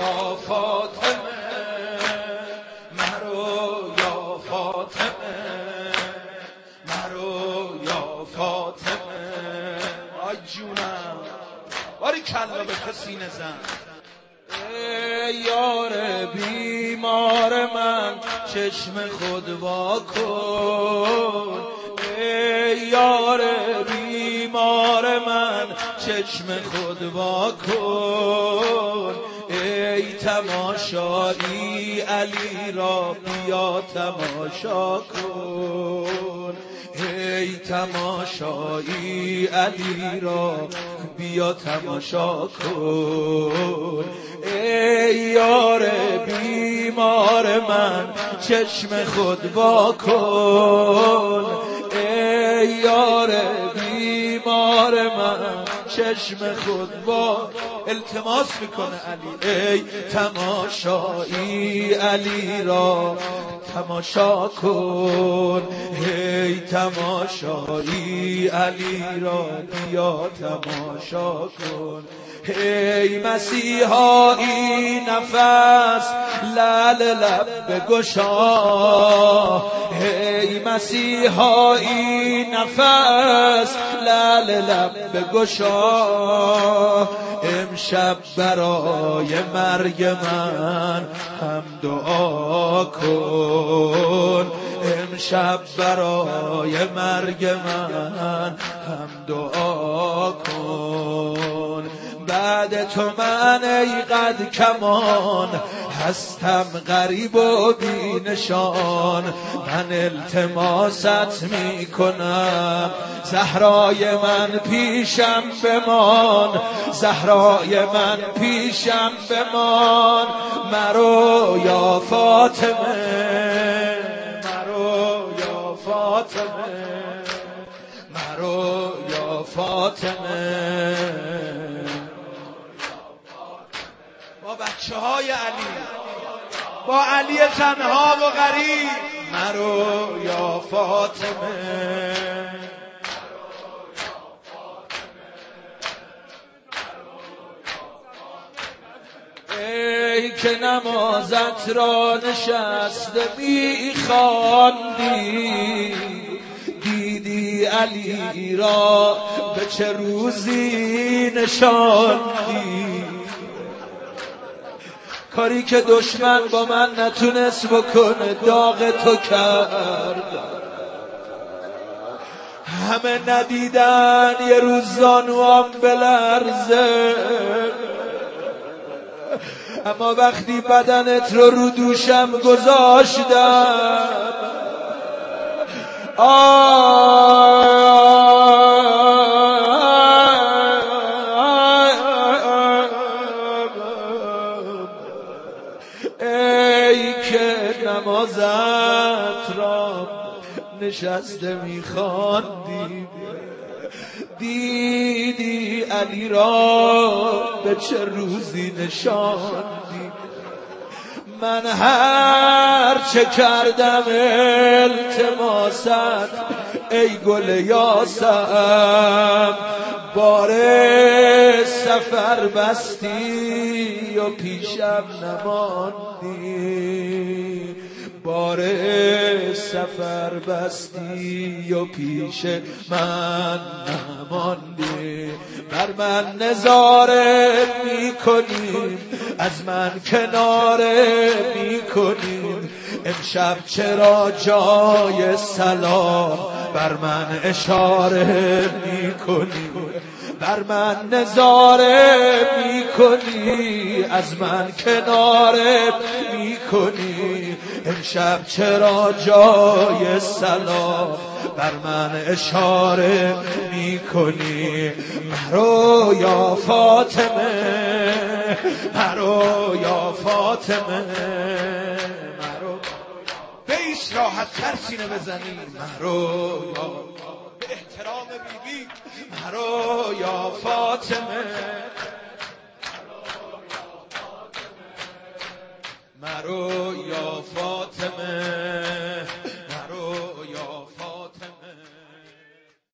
یا فاطمه، مرو یا فاطمه، مرو یا فاطمه. آی جونم باری کلا به تو سینه زن. ای یار بیمار من چشم خود وا کن، ای یار بیمار من چشم خود وا کن. ای تماشایی علی را بیا تماشا کن، ای تماشایی علی را بیا تماشا کن. ای یار بیمار من چشم خود وا کن، ای یار بیمار من چشم خود با التماس میکنه علی. ای تماشایی علی را تماشا کن، ای تماشایی علی را بیا تماشا کن. ای مسیحایی نفس لعل لب بگشا، ای مسیحایی نفس لعل لب بگشا. امشب برای مرگ من هم دعا کن، امشب برای مرگ من هم دعا کن. بعد تو من ای قد کمان هستم غریب و بی نشان. من التماست می کنم زهرای من پیشم بمان، زهرای من پیشم بمان. مرو یا فاطمه، مرو یا فاطمه، مرو یا فاطمه. با بچه های علی، با علی تنها و غریب، مرو یا فاطمه. ای که نمازت را نشسته میخواندی، دیدی علی را به چه روزی نشاندی. کاری که دشمن با من نتونست بکنه داغ تو کرد. همه ندیدن یه روز زانوام بلرزه، اما وقتی بدنت رو دوشم گذاشتم ای که نمازت را نشسته میخواندی، دیدی علی را به چه روزی نشاندی. من هر چه کردم التماست ای گل یاسم، بار سفر بستی و پیشم نماندی، بار سفر بستی و پیش من نماندی. بر من نظاره میکنیم، از من کناره میکنیم، امشب چرا جای سلام بر من اشاره میکنیم. بر من نظاره میکنی، از من کناره میکنی، امشب چرا جای سلام بر من اشاره میکنی. مرو یا فاطمه، مرو یا فاطمه، مرو بیش راحت تر سینه بزنی. مرو یا به احترام بیبی، مرو یا فاطمه، مرو